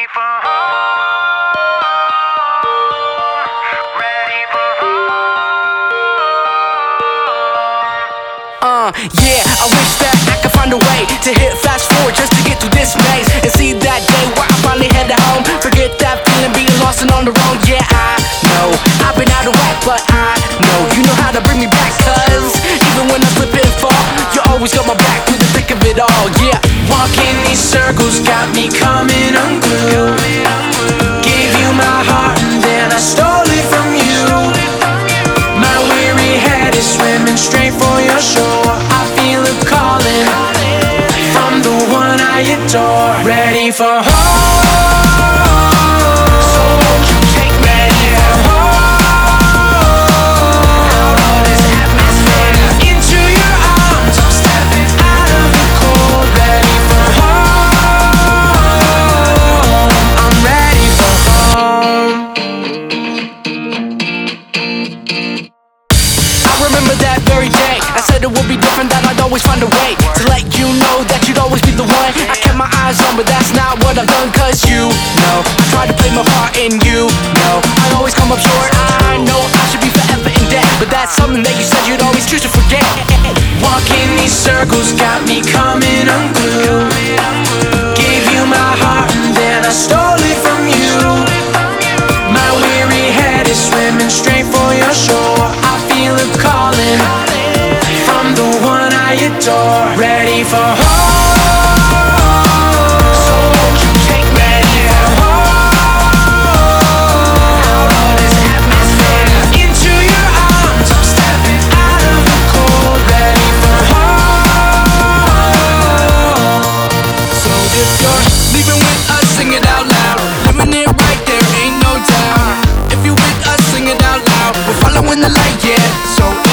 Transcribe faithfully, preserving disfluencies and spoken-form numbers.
for home, ready for home. Uh, yeah, I wish that I could find a way to hit fast forward just to get through this maze and see that day where I finally head home. Forget that feeling being lost and on the road. Yeah, I know I've been out of whack, but I know you know how to bring me back. Cause even when I slip and fall, you always got my back through the thick of it all. Yeah, walking these circles got me coming unglued. Gave you my heart and then I stole it from you. My weary head is swimming straight for your shore. I feel a calling from the one I adore. Ready for home. So won't you take me for home? Out of this atmosphere, into your arms, I'm stepping out of the cold. Ready for home. I'm ready for home. I remember that very day. I said it would be different, that I'd always find a way to let you know that you'd always be the one I kept my eyes on, but that's not what I've done. Cause you know I tried to play my part and you know I'd always come up short. I know I should be forever in debt, but that's something that you said you'd always choose to forget. Walking these circles got me coming unglued. Gave you my heart and then I stole it from you. My weary head is swimming straight for your shore. I feel a calling from the one I adore. Ready for home. So won't you take me for home? Out of this atmosphere, into your arms, I'm stepping out of the cold. Ready for home. So if you're leaving with us, sing it out loud. Living it right, there ain't no doubt. If you with us, sing it out loud. We're following the light, yeah. So